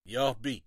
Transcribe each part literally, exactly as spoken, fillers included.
you off beat.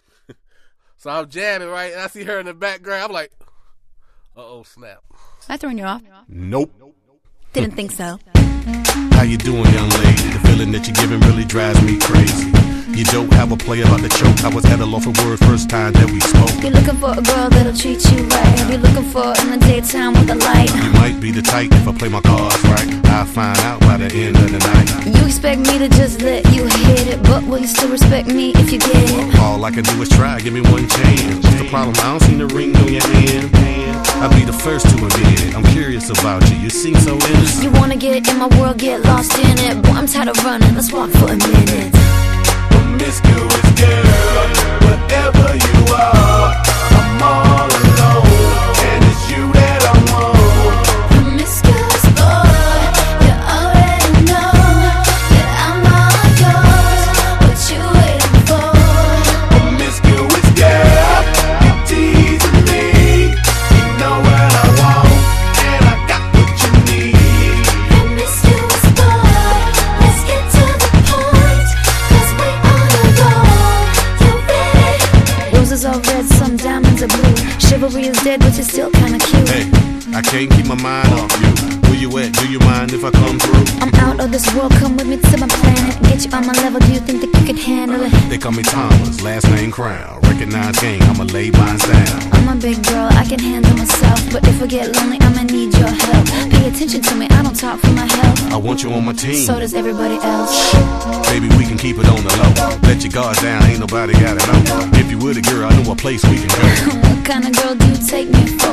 So I'm jamming, right? And I see her in the background. I'm like, uh-oh, snap. Am I throwing you off? Nope. Didn't think so. How you doing, young lady? The feeling that you're giving really drives me crazy. You don't have a play about the choke. I was at a loss for word first time that we spoke. You're looking for a girl that'll treat you right. You're looking for in the daytime with a light. You might be the type if I play my cards right. I'll find out by the end of the night. You expect me to just let you hit it, but will you still respect me if you get it? All I can do is try, give me one chance. What's the problem? I don't see the ring on your hand. I'll be the first to admit it. I'm curious about you, you seem so innocent. You wanna get in my world, get lost in it. Boy, I'm tired of running, let's walk for a minute. Promiscuous girl, whatever you are, I'm all alone, and it's you that I want. Promiscuous boy, you already know that I'm all yours. What you waiting for? Promiscuous girl, you're teasing me. You know what I want, and I got what you need. Promiscuous boy, let's get to the point, 'cause we on a roll. You ready? Roses are red, some diamonds are blue. Chivalry is dead, but you're still kinda cute. Hey, I can't keep my mind off you. Where you at? Do you mind if I come through? I'm out of this world, come with me to my planet. Get you on my level, do you think that you could handle it? They call me Thomas, last name Crown. Recognize gang, I'ma lay mine down. I'm a big girl, I can handle myself, but if I get lonely, I'ma need your help. Pay attention to me, I don't talk for my health. I want you on my team. So does everybody else. Baby, we can keep it on the low. Let your guard down, ain't nobody gotta know. If you were the girl, I know a place we can go. What kind of girl do you take me for?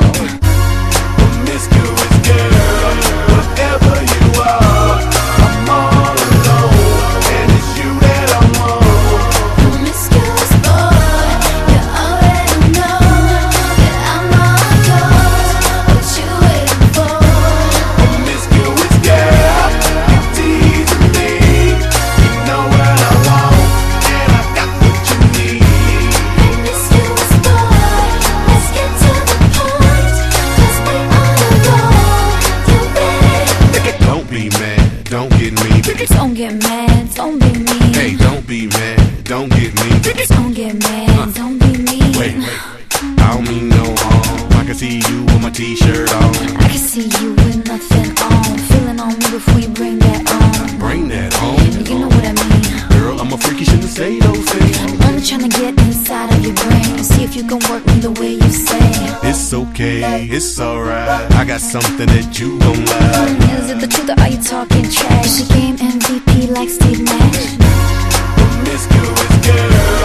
Promiscuous girl, whatever you are, I'm all alone, and it's you that I want. Promiscuous boy, you already know that I'm all yours. What you waiting for? Promiscuous girl, you teasing me. You know what I want, and I got what you need. Promiscuous boy, let's get to the point, 'cause we on a roll. You ready? Don't be mad, don't get me. Don't get mad, don't be mean. Hey, don't be mad, don't get me. Don't get mad, don't be mean. Wait, wait, I don't mean no harm. I can see you with my t-shirt on. I can see you with nothing on. Feeling on me before you bring that on. Bring that home. You know what I mean. Girl, I'm a freak, you shouldn't say those things. I'm only trying to get inside of your brain. See if you can work me the way you say. It's okay, it's alright. I got something that you gon' like. Is it the truth or are you talking trash? She game M V P like Steve Nash. Promiscuous girl,